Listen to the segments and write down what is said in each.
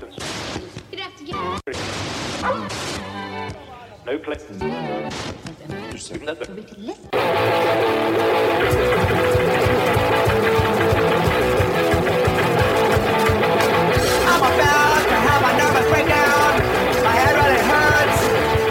No place. I'm about to have a nervous breakdown. My head really hurts.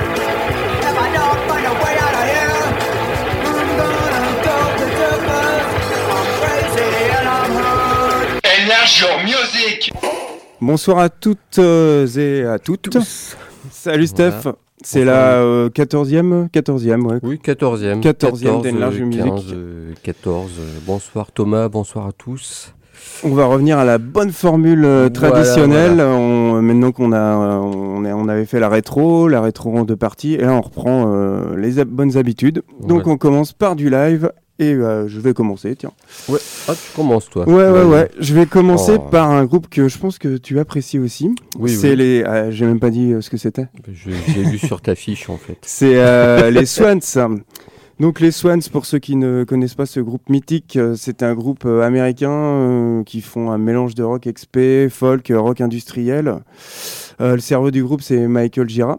If I don't find a way out of here, I'm gonna go berserk. I'm crazy and I'm hurt. Enlarge your music. Bonsoir à toutes et à toutes. Salut Steph. Voilà. C'est la 14e, ouais. Oui, 14e. 14e d'Enlarge Music. 14. Bonsoir Thomas, bonsoir à tous. On va revenir à la bonne formule traditionnelle. Voilà. Maintenant qu'on on avait fait la rétro en deux parties, et là on reprend les bonnes habitudes. Donc on commence par du live. Et je vais commencer, tiens. Ouais. Ah, tu commences, toi. Ouais. Je vais commencer par un groupe que je pense que tu apprécies aussi. Oui. Les... j'ai même pas dit ce que c'était. J'ai lu sur ta fiche, en fait. C'est les Swans. Donc les Swans, pour ceux qui ne connaissent pas ce groupe mythique, c'est un groupe américain qui font un mélange de rock XP, folk, rock industriel. Le cerveau du groupe, c'est Michael Gira.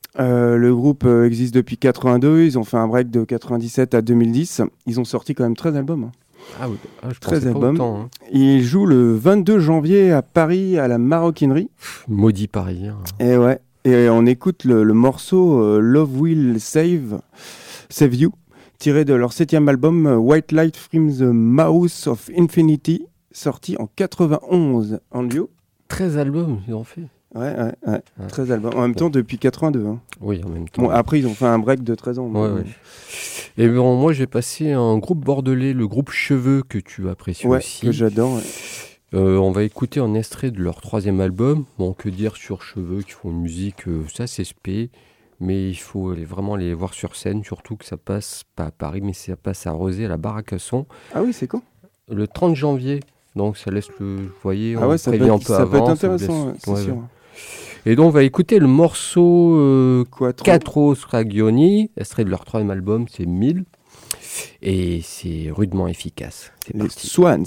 Le groupe existe depuis 82, ils ont fait un break de 97 à 2010. Ils ont sorti quand même 13 albums. Ah oui, je 13 albums. Pas autant, hein. Ils jouent le 22 janvier à Paris à la Maroquinerie. Maudit parisien. Et ouais, et on écoute le morceau Love Will Save You, tiré de leur 7e album White Light from the Mouth of Infinity, sorti en 91 en duo. 13 albums, ils ont fait. Ouais. 13 albums. En même temps, depuis 82. Hein. Oui, en même temps. Bon, après, ils ont fait un break de 13 ans. Ouais. Et bon, moi, j'ai passé un groupe bordelais, le groupe Cheveux, que tu apprécies aussi. Que j'adore. Ouais. On va écouter un extrait de leur 3e album. Bon, que dire sur Cheveux, qui font une musique, ça c'est spé, mais il faut vraiment les voir sur scène, surtout que ça passe, pas à Paris, mais ça passe à Rezé, à la Baraque à Son. Ah oui, c'est quand ? Le 30 janvier. Donc ça laisse vous voyez, on prévient un peu avant. Ça peut être intéressant, c'est sûr. Ouais. Et donc on va écouter le morceau Quattro Scaglioni, extrait de leur 3e album, c'est 1000. Et c'est rudement efficace. C'est les Swans.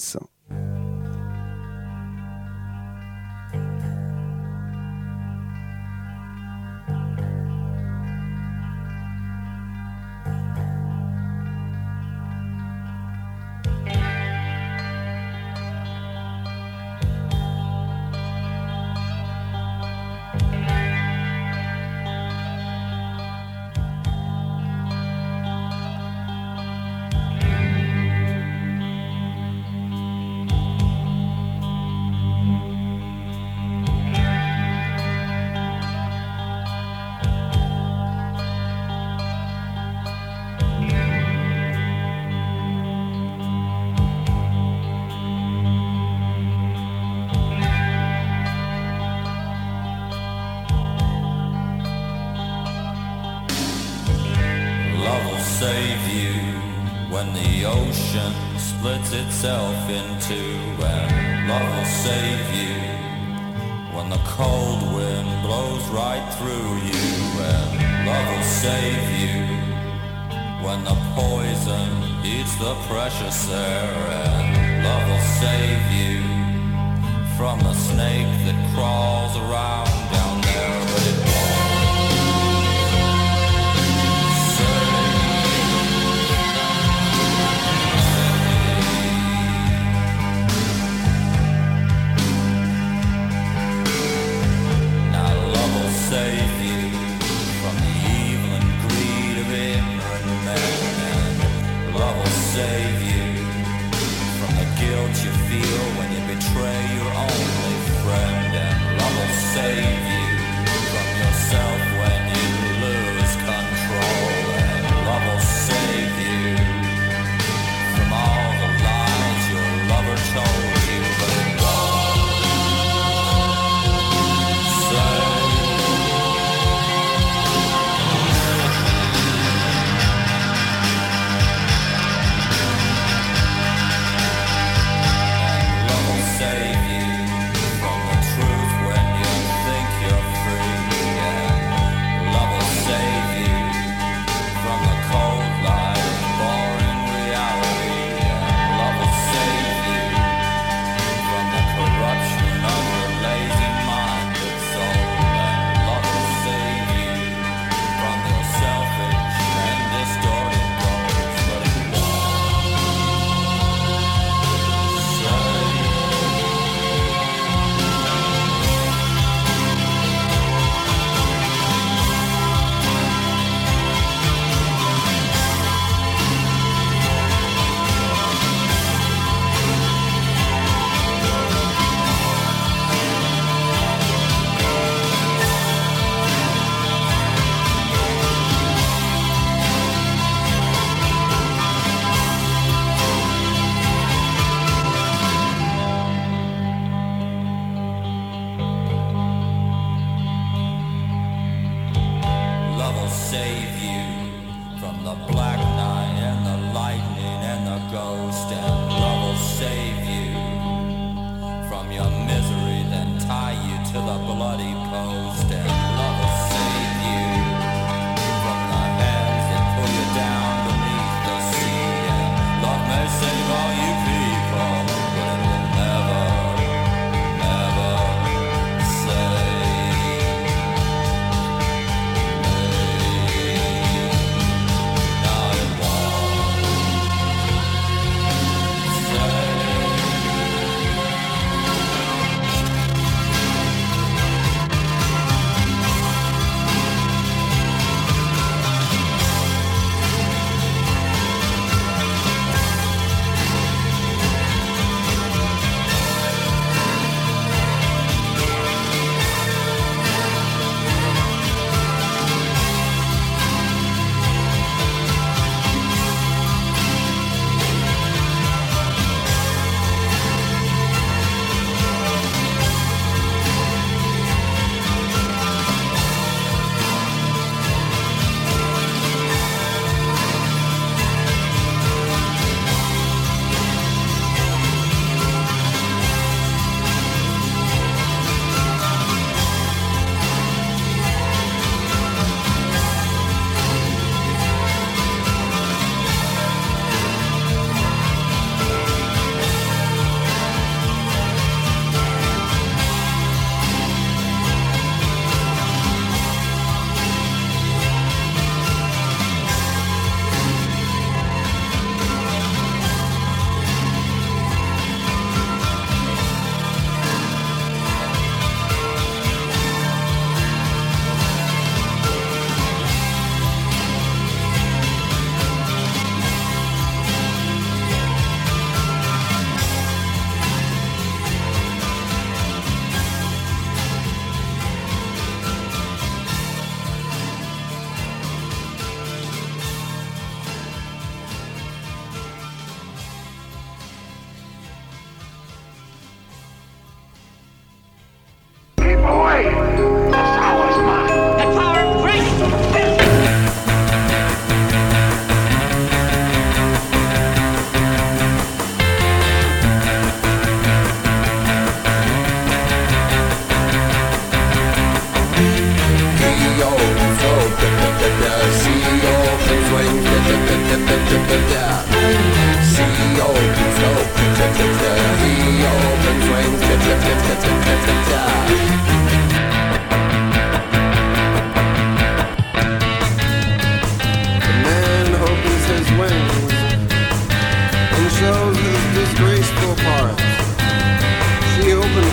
Save you when the ocean splits itself in two, and love will save you when the cold wind blows right through you, and love will save you when the poison eats the precious air, and love will save you from the snake that crawls around down there, but it won't. Save you from the evil and greed of ignorant men, and love will save you from the guilt you feel when you betray your only friend, and love will save you from yourself when you lose control, and love will save you from all the lies your lover told you, but it won't save. Save you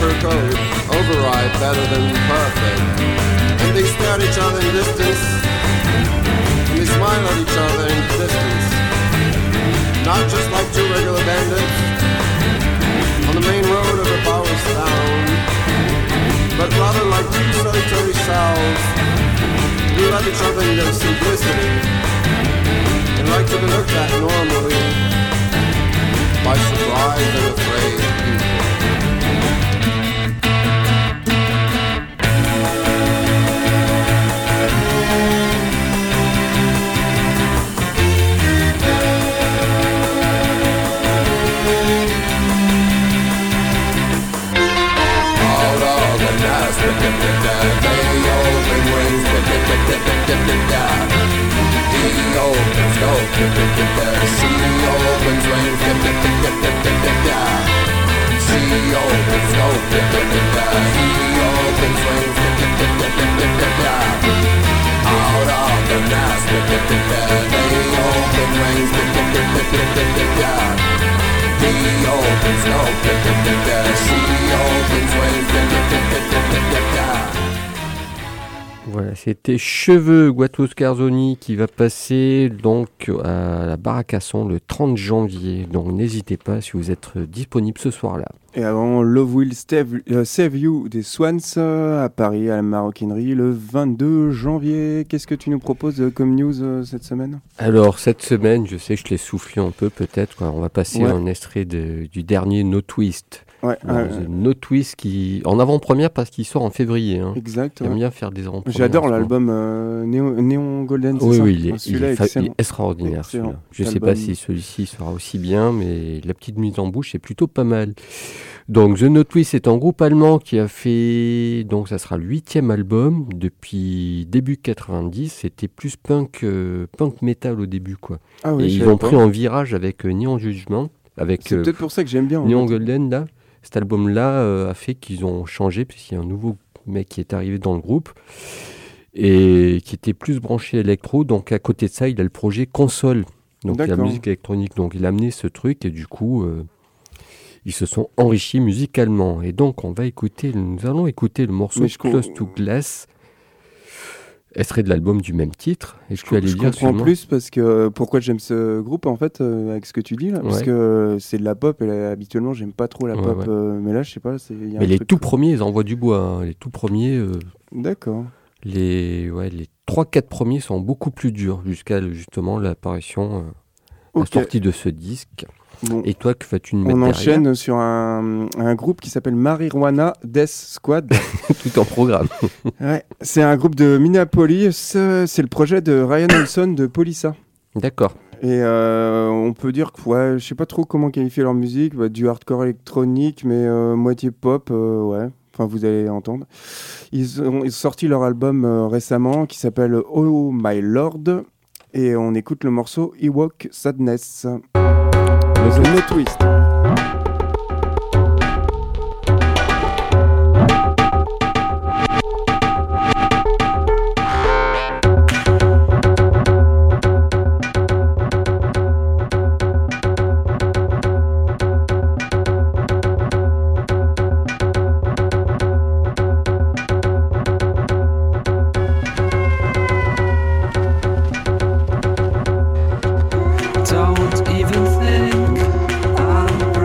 fur coat, override better than perfect. And they stare at each other in distance, and they smile at each other in distance. Not just like two regular bandits on the main road of a Bowers town, but rather like two solitary selves who love each other in their simplicity and like to be looked at normally by surprised and afraid people. Voilà, c'était Cheveux Guato Scarzoni qui va passer donc à la Baraque à Son le 30 janvier. Donc n'hésitez pas si vous êtes disponible ce soir-là. Et avant, Love Will Save You des Swans à Paris, à la Maroquinerie, le 22 janvier. Qu'est-ce que tu nous proposes comme news cette semaine ? Alors, cette semaine, je sais que je l'ai soufflé un peu peut-être, quoi. On va passer un extrait du dernier No Twist. Ouais, No Twist qui en avant-première parce qu'il sort en février. Hein. Exact. J'aime bien faire des avant-premières. J'adore l'album Neon Golden. Oui, ça il celui-là est extraordinaire. Excellent. Je ne sais pas si celui-ci sera aussi bien, mais la petite mise en bouche est plutôt pas mal. Donc The No Twist est un groupe allemand qui a fait, donc ça sera le 8e album depuis début 90. C'était plus punk metal au début, quoi. Ah oui, et ils ont pris un virage avec Neon Judgment, avec c'est peut-être pour ça que j'aime bien. Neon Golden là. Cet album-là a fait qu'ils ont changé, puisqu'il y a un nouveau mec qui est arrivé dans le groupe et qui était plus branché électro. Donc à côté de ça, il a le projet console, donc la musique électronique. Donc il a amené ce truc et du coup, ils se sont enrichis musicalement. Et donc nous allons écouter le morceau Close to Glass, extrait de l'album du même titre. Et je comprends plus parce que pourquoi j'aime ce groupe en fait avec ce que tu dis là, parce que c'est de la pop et habituellement j'aime pas trop la pop, mais là je sais pas. Mais les tout premiers ils envoient du bois. Hein. Les tout premiers. D'accord. Les 3-4 premiers sont beaucoup plus durs jusqu'à justement l'apparition, la sortie de ce disque. Bon. Et toi, que vas-tu nous mettre derrière ? On enchaîne sur un groupe qui s'appelle Marijuana Death Squad. Tout en programme. Ouais, c'est un groupe de Minneapolis. C'est le projet de Ryan Olson de Polissa. D'accord. Et on peut dire que, je sais pas trop comment qualifier leur musique, du hardcore électronique, mais moitié pop, ouais. Enfin, vous allez entendre. Ils ont sorti leur album récemment qui s'appelle Oh My Lord. Et on écoute le morceau Ewok Sadness. The No Twist. Don't even think I'm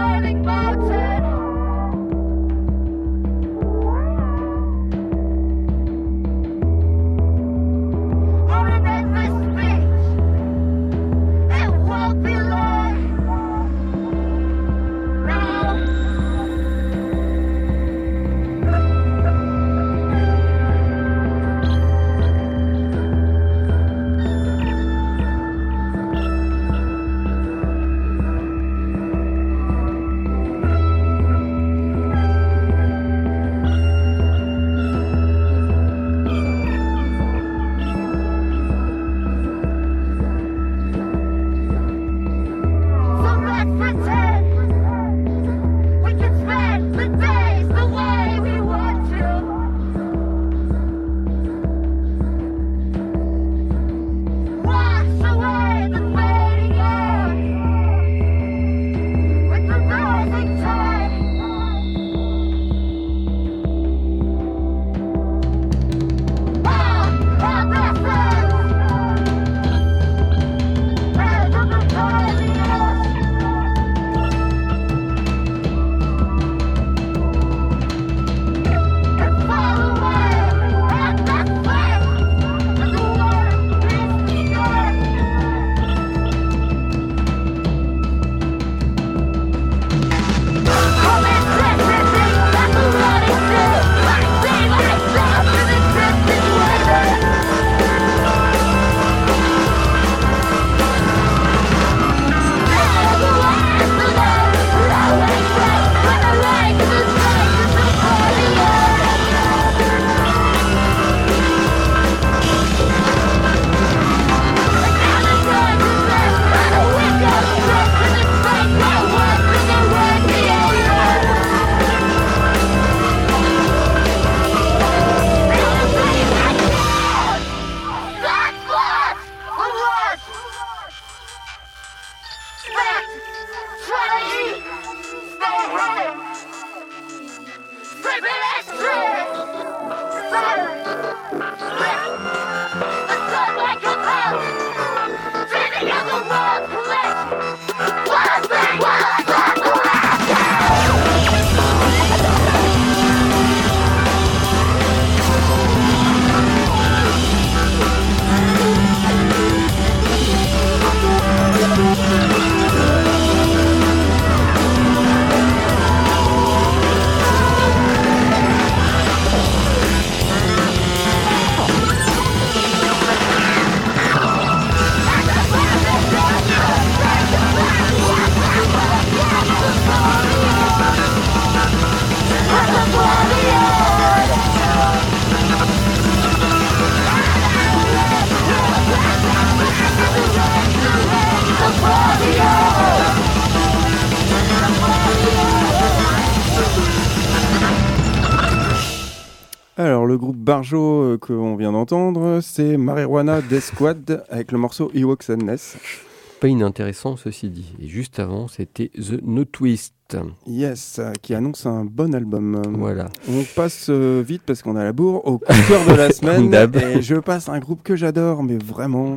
Alors, le groupe Barjo qu'on vient d'entendre, c'est Marijuana Death Squad avec le morceau Ewok Sadness. Pas inintéressant, ceci dit. Et juste avant, c'était The No Twist. Yes, qui annonce un bon album. Voilà. On passe vite parce qu'on a la bourre au coup de cœur de la semaine. d'hab. Et je passe un groupe que j'adore, mais vraiment,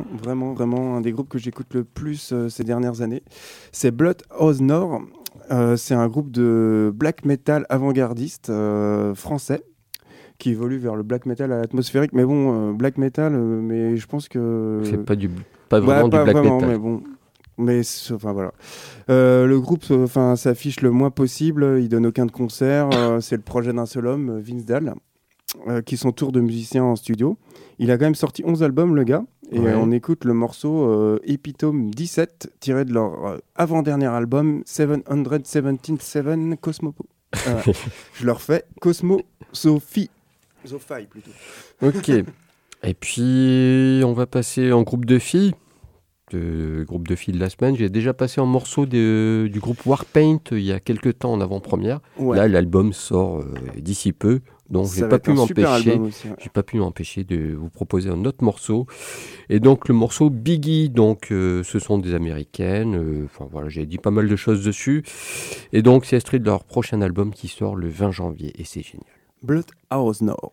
un des groupes que j'écoute le plus ces dernières années. C'est Bloodhouse Nord. C'est un groupe de black metal avant-gardiste français qui évolue vers le black metal atmosphérique. Mais bon, black metal, mais je pense que... C'est pas vraiment du black metal. Mais bon... Mais enfin voilà, le groupe s'affiche le moins possible, il donne aucun de concert, c'est le projet d'un seul homme, Vince Dahl, qui s'entoure de musiciens en studio. Il a quand même sorti 11 albums le gars, et on écoute le morceau Epitome 17, tiré de leur avant-dernier album 777 Cosmopo. Je leur fais Cosmosophie. Zophie plutôt. Ok, et puis on va passer en groupe de filles. Groupe de filles de la semaine. J'ai déjà passé un morceau du groupe Warpaint il y a quelques temps en avant-première. Ouais. Là, l'album sort d'ici peu, donc j'ai pas pu m'empêcher de vous proposer un autre morceau. Et donc le morceau Biggie, donc ce sont des Américaines. Voilà, j'ai dit pas mal de choses dessus. Et donc c'est extrait de leur prochain album qui sort le 20 janvier et c'est génial. Bloodhouse Nord.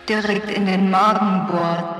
direkt in den Magen bohrt.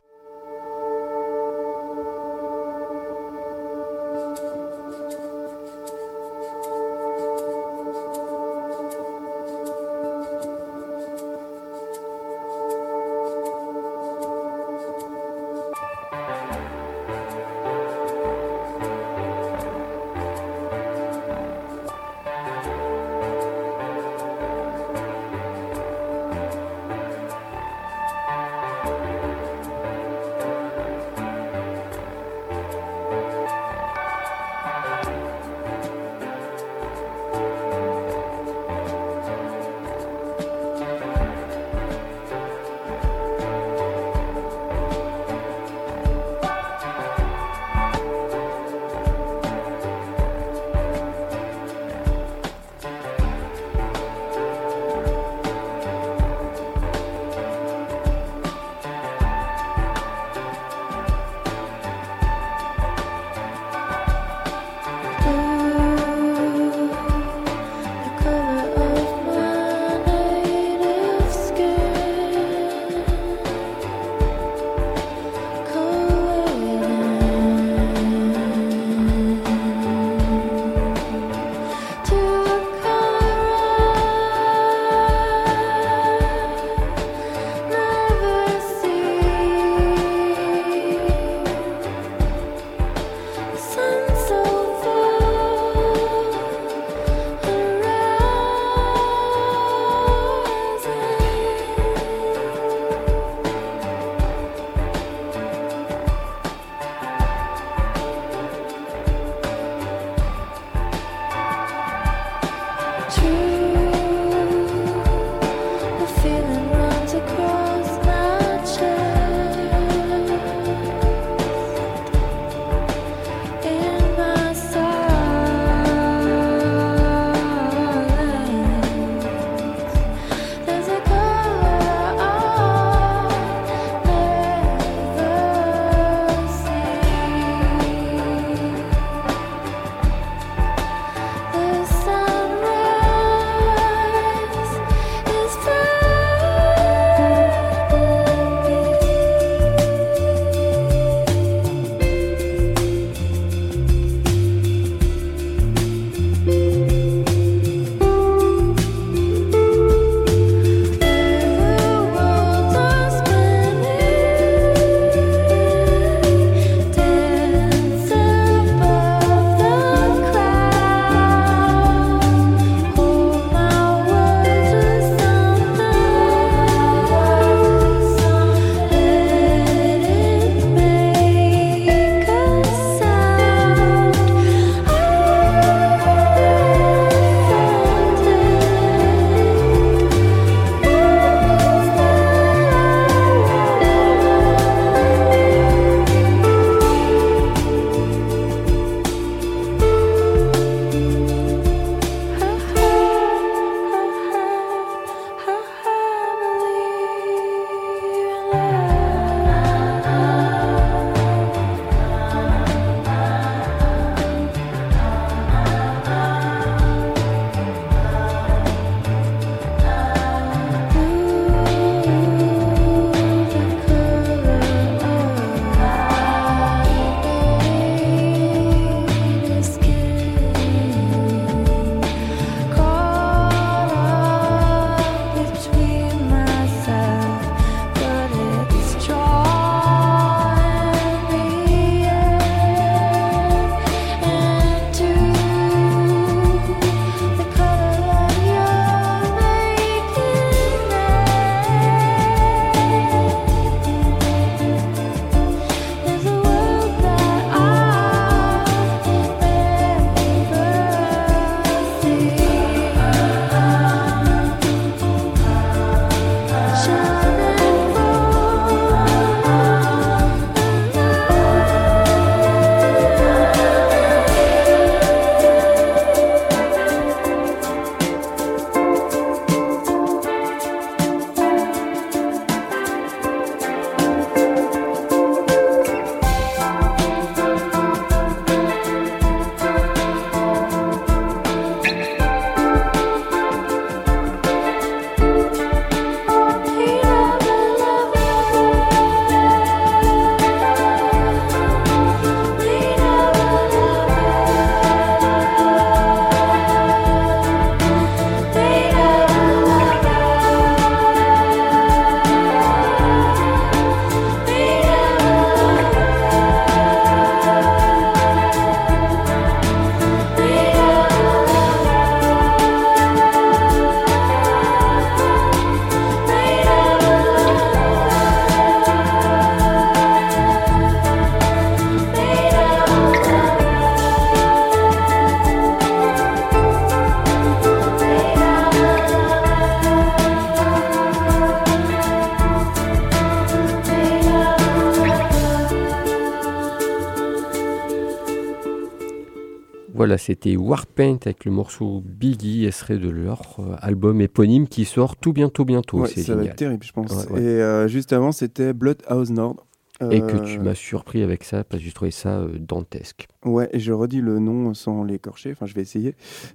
Voilà, c'était Warpaint avec le morceau Biggie, extrait de leur album éponyme qui sort tout bientôt. Ouais, C'est ça va génial. être terrible, je pense. Ouais. Et juste avant, c'était Bloodhouse Nord. Et que tu m'as surpris avec ça parce que j'ai trouvé ça dantesque. Ouais, et je redis le nom sans l'écorcher, enfin je vais essayer.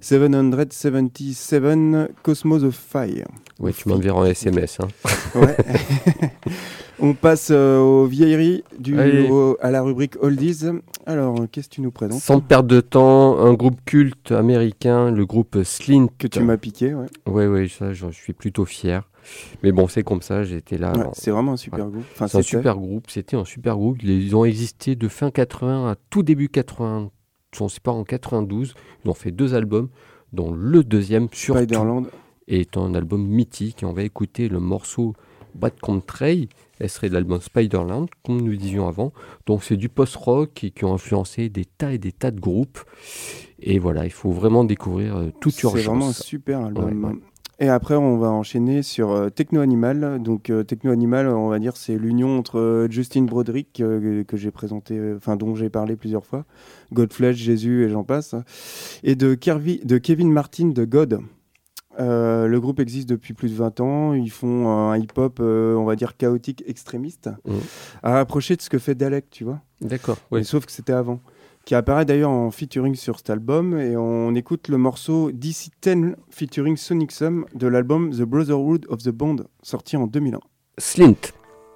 777 Cosmos of Fire. Ouais, tu m'enverras en SMS. Hein. Ouais. On passe aux vieilleries Allez. à la rubrique Oldies. Alors, qu'est-ce que tu nous présentes? Sans perdre de temps, un groupe culte américain, le groupe Slint. Que tu m'as piqué, ouais. Ouais, ça, j'en suis plutôt fier. Mais bon, c'est comme ça, j'étais là. Ouais, c'est vraiment un super groupe. Enfin, c'est un super groupe, c'était un super groupe. Ils ont existé de fin 80 à tout début 80. On sait pas, en 92. Ils ont fait 2 albums, dont le deuxième, surtout, Spiderland est un album mythique. Et on va écouter le morceau Bad Country, extrait de l'album Spiderland, comme nous disions avant. Donc c'est du post-rock qui ont influencé des tas et des tas de groupes. Et voilà, il faut vraiment découvrir toute urgence. C'est vraiment un super album. Ouais. Et après, on va enchaîner sur Techno Animal. Donc, Techno Animal, on va dire, c'est l'union entre Justin Broderick, que j'ai présenté, dont j'ai parlé plusieurs fois, Godflesh, Jésus et j'en passe, et de Kevin Martin de God. Le groupe existe depuis plus de 20 ans. Ils font un hip-hop, on va dire, chaotique, extrémiste, à rapprocher de ce que fait Dalek, tu vois. D'accord, oui. Sauf que c'était avant. Qui apparaît d'ailleurs en featuring sur cet album. Et on écoute le morceau DC-10 featuring Sonic Sum de l'album The Brotherhood of the Band, sorti en 2001. Slint.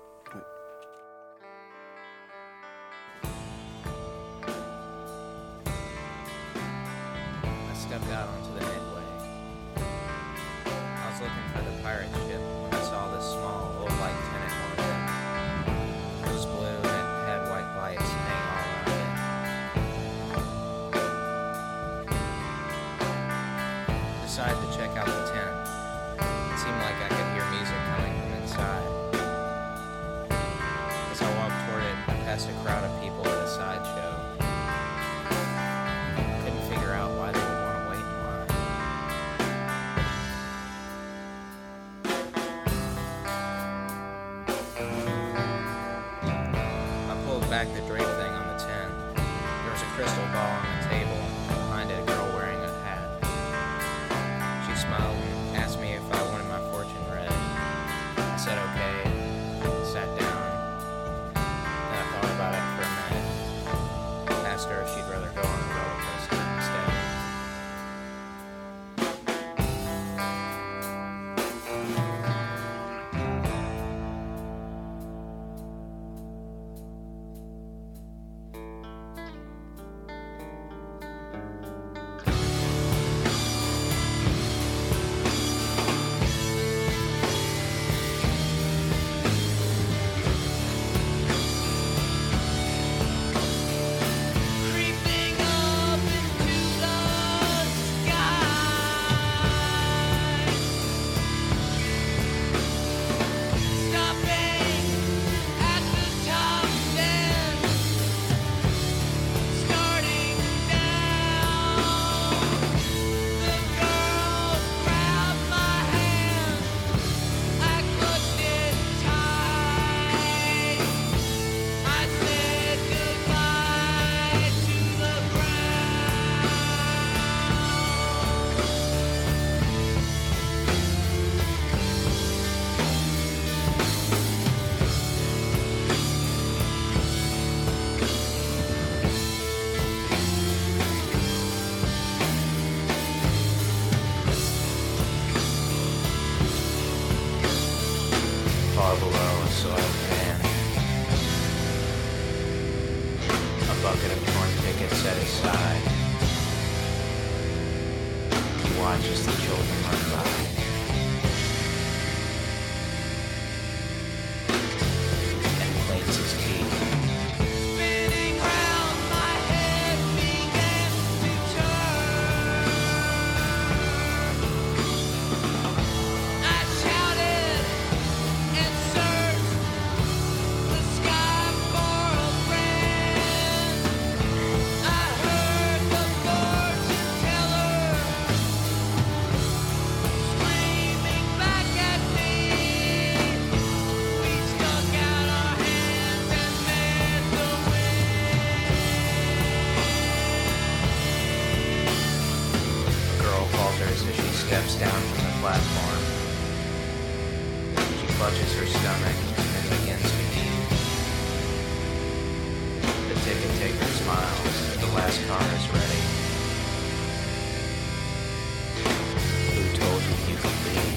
back the drape thing on the tent. There was a crystal ball on the table. Behind it, a girl wearing a hat. She smiled and asked me if I wanted my fortune read. I said okay, sat down. Then I thought about it for a minute. Asked her if she'd rather go on a roller coaster instead. Far below a soiled pan, a bucket of corn pickets set aside. He watches the children run by. And cleans his teeth. Spinning round, my head began to turn. I shouted and searched the sky for a friend. I heard the fortune teller clutches her stomach and begins to heave. The ticket taker smiles. The last car is ready. Who told you you could leave?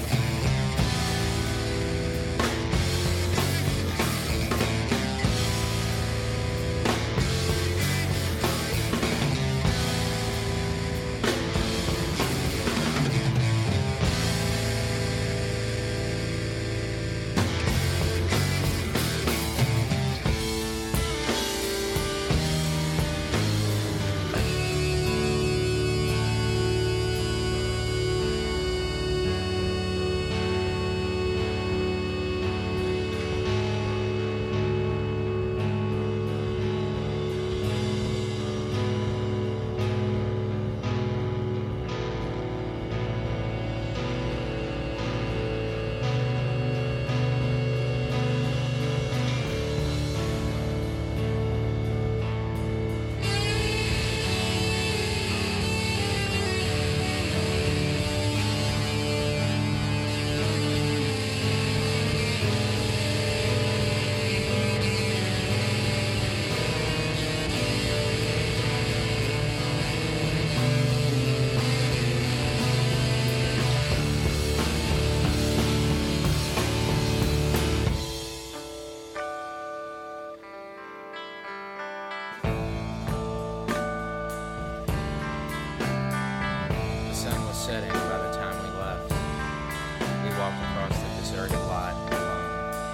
Setting by the time we left. We walked across the deserted lot alone.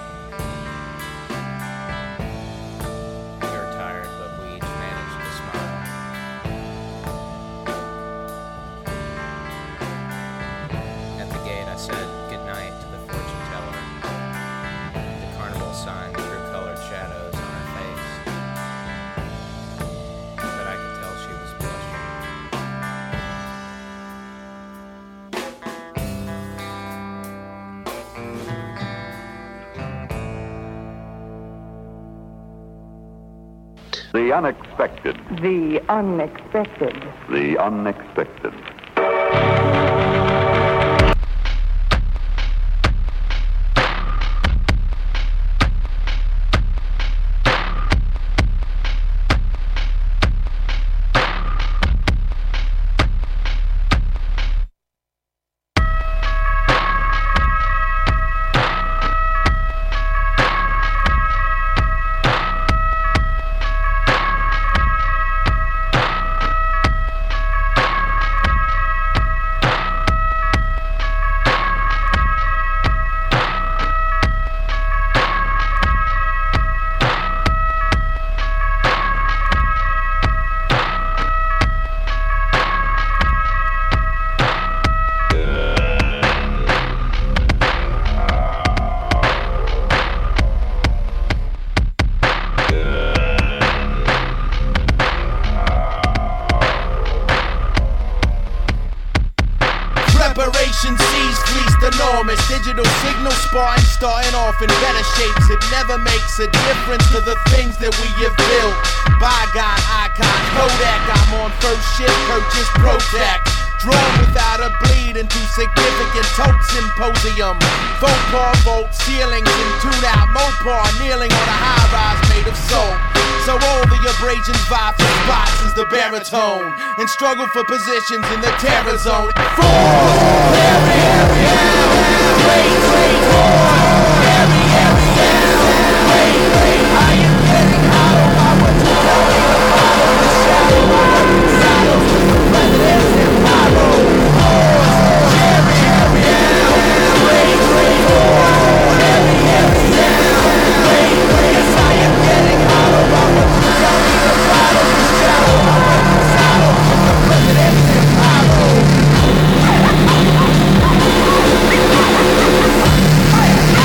We were tired, but we each managed to smile. At the gate, I said goodnight to the fortune teller. The carnival sign threw colored shadows on her face, but I could tell she was blushing. The unexpected. The unexpected. The unexpected. Digital signal spotting, starting off in better shapes. It never makes a difference to the things that we have built. Bygone icon, Kodak, I'm on first shift, purchase Protac. Drawn without a bleed into significant tote symposium. Faux par vault ceilings and tune out Mopar, kneeling on a high rise made of salt. So all the abrasions vie for spots as the baritone, and struggle for positions in the terror zone. Hey!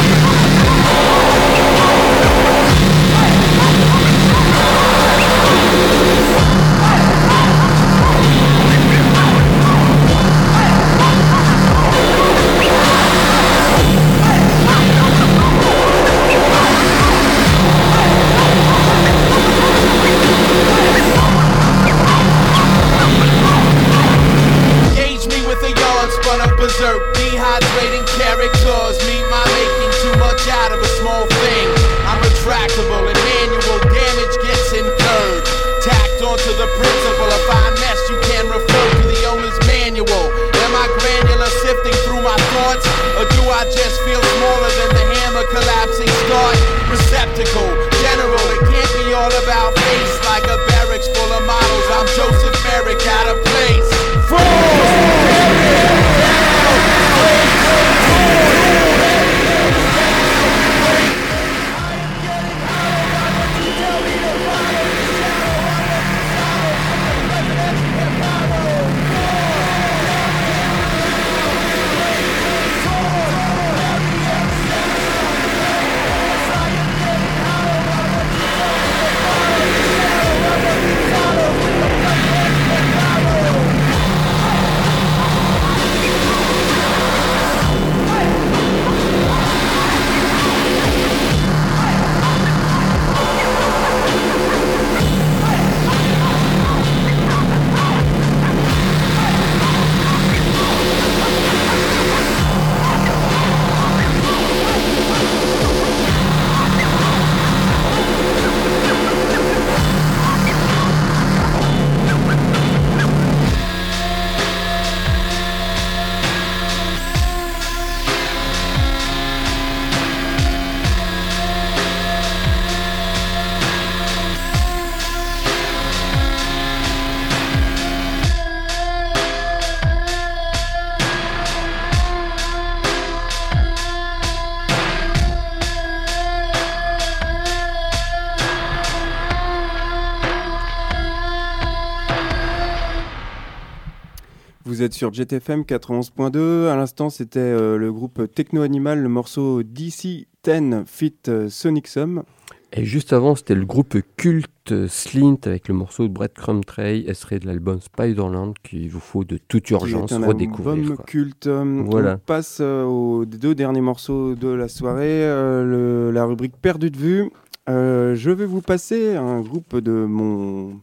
vous êtes sur JTFM 91.2. À l'instant, c'était le groupe Techno Animal, le morceau DC-10 feat. Sonic Sum. Et juste avant, c'était le groupe culte Slint avec le morceau de Breadcrumb Trail, extrait de l'album Spiderland qu'il vous faut de toute urgence redécouvrir. Un album culte. Voilà. On passe aux 2 derniers morceaux de la soirée, la rubrique Perdu de vue. Je vais vous passer un groupe de mon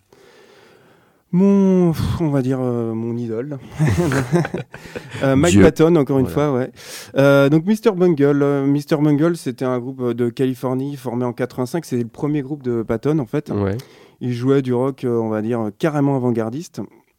idole. Mike Patton, encore une fois, ouais. Donc Mr. Bungle. Mr. Bungle, c'était un groupe de Californie formé en 85. C'est le premier groupe de Patton, en fait. Ouais. Il jouait du rock, on va dire, carrément avant-gardiste.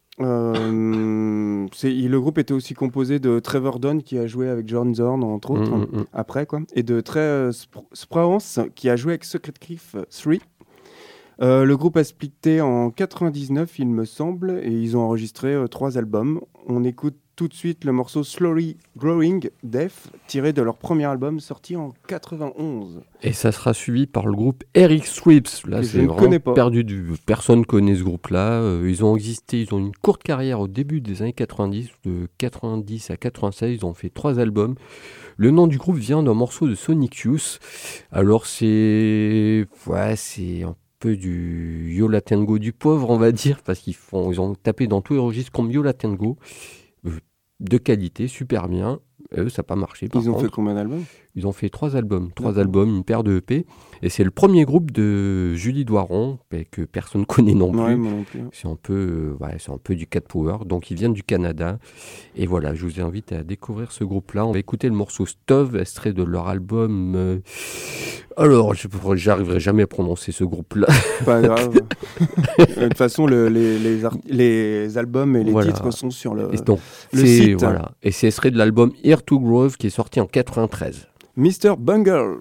Le groupe était aussi composé de Trevor Dunn, qui a joué avec John Zorn, entre autres, après, quoi. Et de Trey Sprance, qui a joué avec Secret Cliff 3. Le groupe a splitté en 99, il me semble, et ils ont enregistré 3 albums. On écoute tout de suite le morceau Slowly Growing Death, tiré de leur premier album sorti en 91. Et ça sera suivi par le groupe Eric Swips. Là, c'est vraiment perdu de vue. Personne ne connaît ce groupe-là. Ils ont existé, ils ont une courte carrière au début des années 90. De 90 à 96, ils ont fait 3 albums. Le nom du groupe vient d'un morceau de Sonic Youth. Alors, c'est un peu du Yo La Tengo du pauvre, on va dire, parce qu'ils ont tapé dans tous les registres comme Yo La Tengo, de qualité, super bien. Eux, ça n'a pas marché. Ils ont fait combien d'albums ? Ils ont fait 3 albums. 3 albums, une paire de EP. Et c'est le premier groupe de Julie Doiron, que personne ne connaît non plus. Ouais, moi non plus. C'est un peu du Cat Power. Donc, ils viennent du Canada. Et voilà, je vous invite à découvrir ce groupe-là. On va écouter le morceau Stove, extrait de leur album... Alors, j'arriverai jamais à prononcer ce groupe-là. Pas grave. De toute façon, les albums et les titres sont sur le site. Voilà. Et c'est extrait de l'album Here to Grove qui est sorti en 93. Mr. Bungle.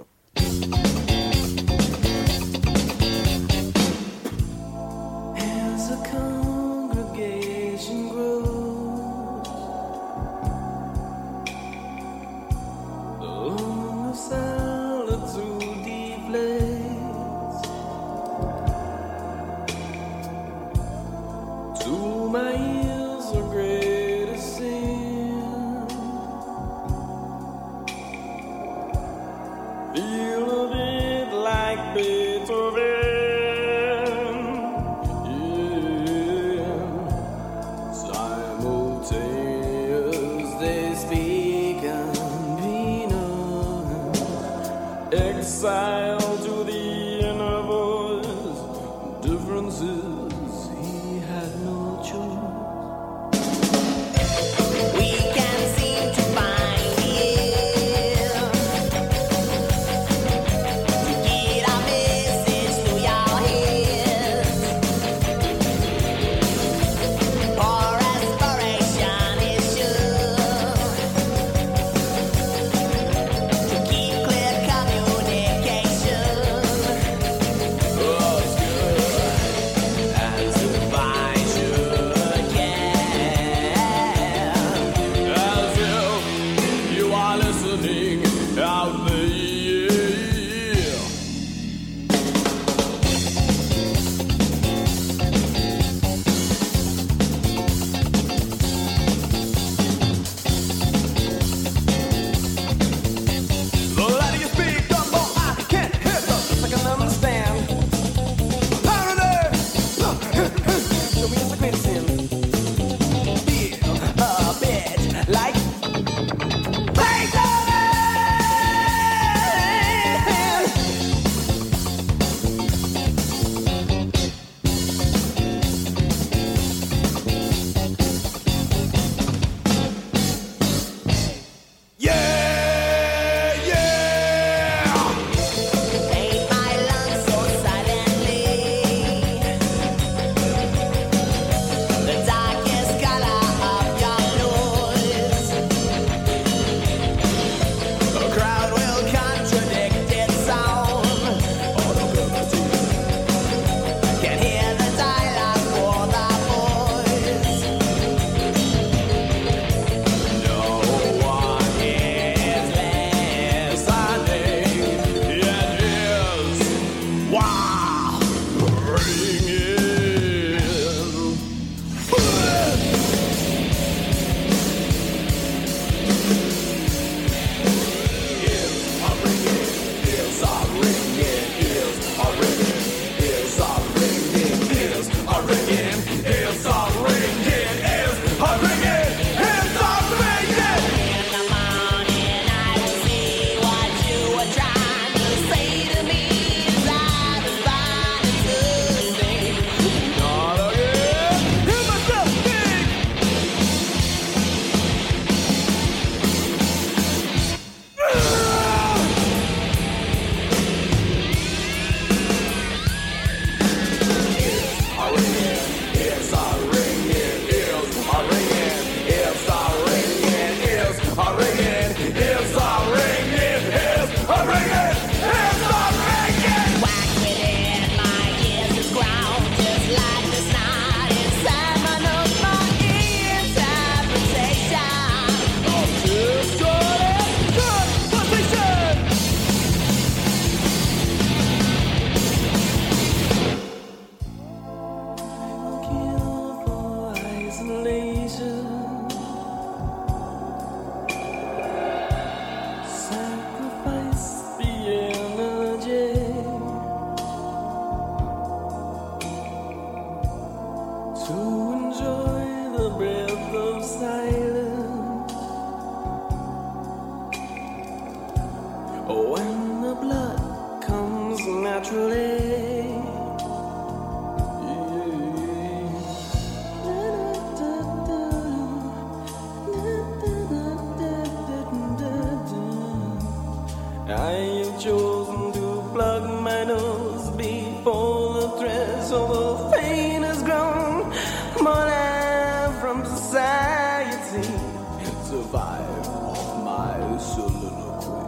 so the pain has grown. Money from society survive off my soliloquy.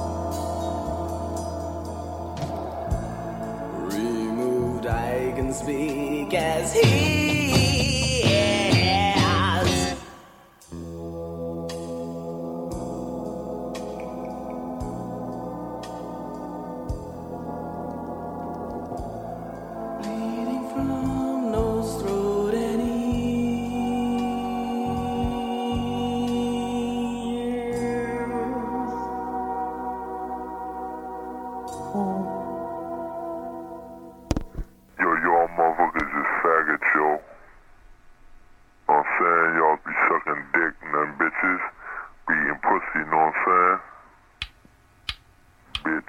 Removed, I can speak as he has. Bleeding from nose, throat, and Yo, y'all motherfuckers is faggots, yo. I'm saying y'all be sucking dick and them bitches be eating pussy, you know what I'm saying? Bitch.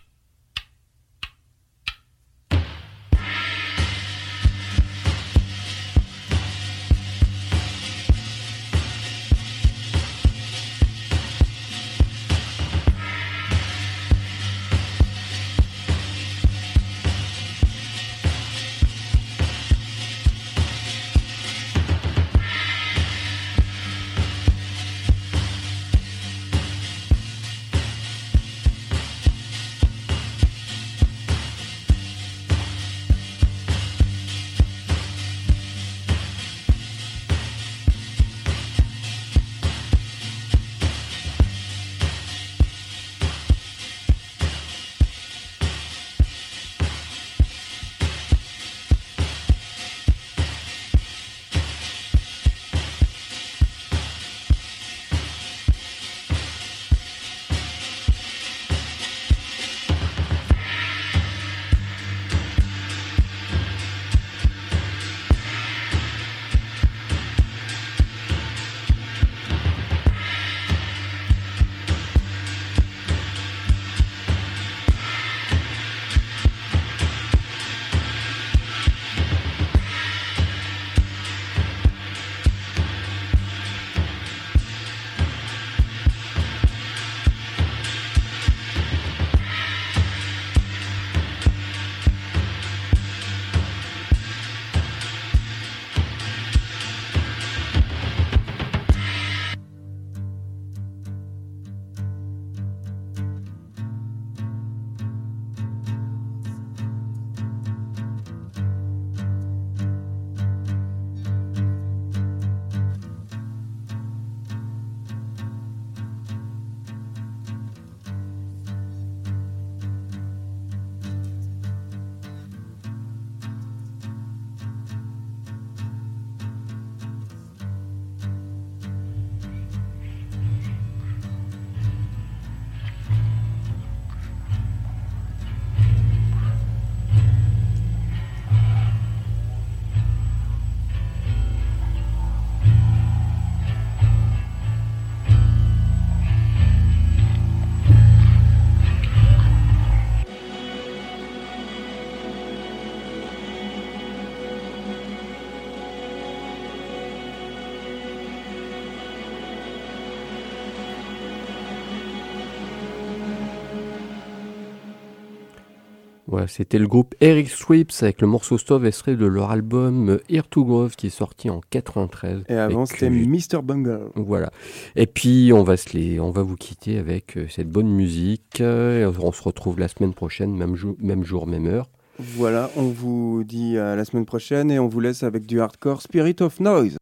Voilà, c'était le groupe Eric Sweeps avec le morceau Stove extrait de leur album Here to Grove qui est sorti en 93. Et avant c'était Mr. Bungle. Voilà. Et puis on va vous quitter avec cette bonne musique. On se retrouve la semaine prochaine, même jour, même heure. Voilà, on vous dit à la semaine prochaine et on vous laisse avec du hardcore Spirit of Noise.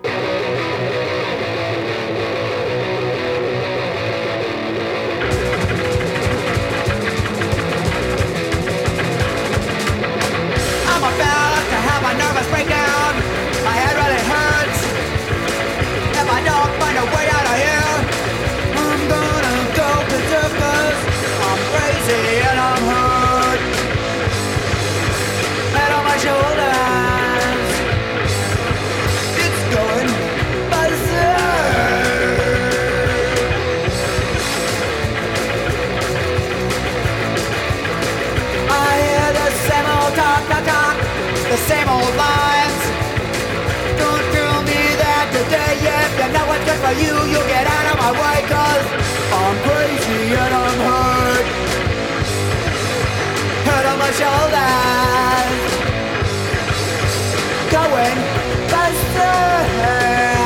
The same old lines. Don't tell me that today, if you know what's good for you, you'll get out of my way, 'cause I'm crazy and I'm hurt. Hurt on my shoulders. going faster.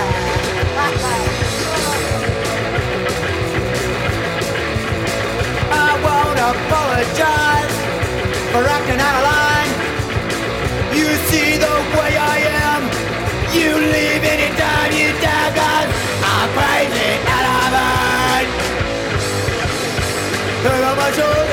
I won't apologize for acting out of line. You see the way I am. You leave anytime you die, 'cause I'm crazy and I'm hurt. Look at my shoulders.